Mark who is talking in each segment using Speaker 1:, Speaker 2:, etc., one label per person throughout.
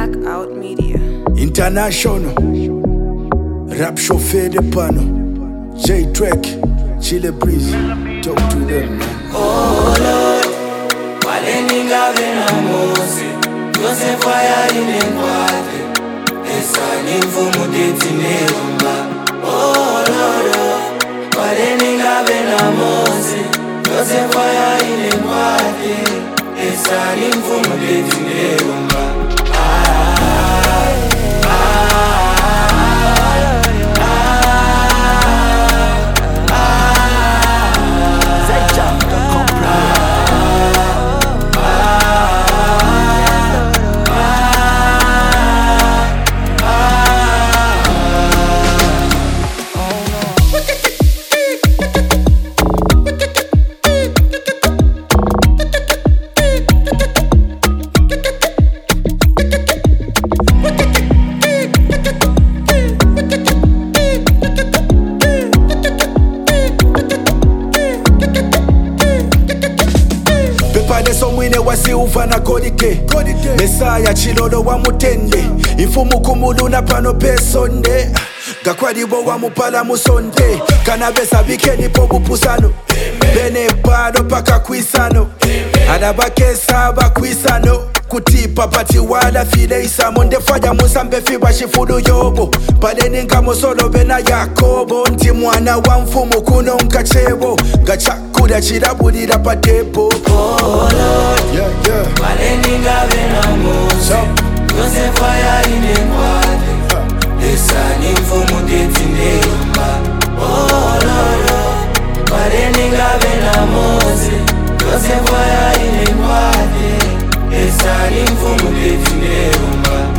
Speaker 1: Blackout Media.
Speaker 2: International Rap chauffeur de pano J Trek Chile Breeze. Talk to them, man.
Speaker 3: Oh Lord, Maleninga venamosi Yose fire inenkwate Esani mfumu deti neumba. Oh Lord, Maleninga venamosi Yose fire inenkwate Esani mfumu deti neumba.
Speaker 2: Somwine wasi ufana kodike Mesaya chilolo wa mutende Ifumu kumuluna pano pesonde Gakwadibo wa mupala musonde Kanabesa bikeni po bupusano Bene pado paka kwisano Adabakesa bakwisano Kutipa pati wala file isamo Ndefaya musambe fiba shifudu yobo Padeninga mosolo bena yakobo Nti mwana wa mfumu kuno nkachebo Gachakuda chirabudira patepo.
Speaker 3: Oh Lord, Maleninga venamosi Yose fire inenkwate Esani mfumu deti neumba. Oh Lord, Maleninga venamosi Yose fire inenkwate Esani mfumu deti neumba.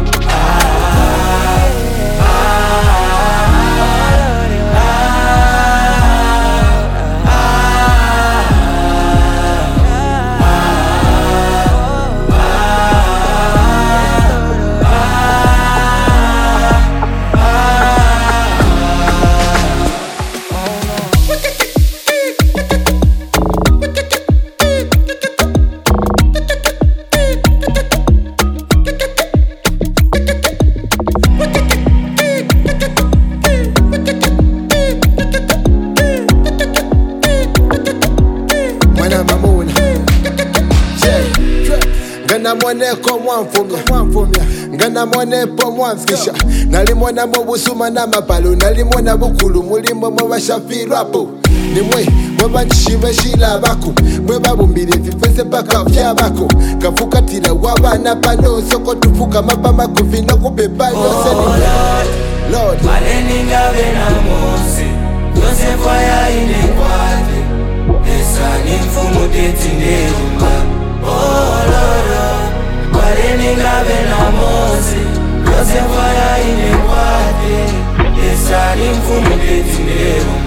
Speaker 4: Ngana mwone ko mwamfumya Ngana mwone po mwamfisha Nalimwona mubusuma na mapalo Nalimwona bukulu mulimo mwabashafirwapo Nimwe mwabanjishive shila bako Mwebabumbire fifese paka vyabako Kafukatira wabana pano Soko tufuka mapama kufina kupepa yose ni Lord,
Speaker 3: Maleninga venamosi Yose fire inenkwate Esani mfumu deti neumba. Oh Lord, Maleninga venamosi Yose fire inenkwate Esani mfumu deti neumba.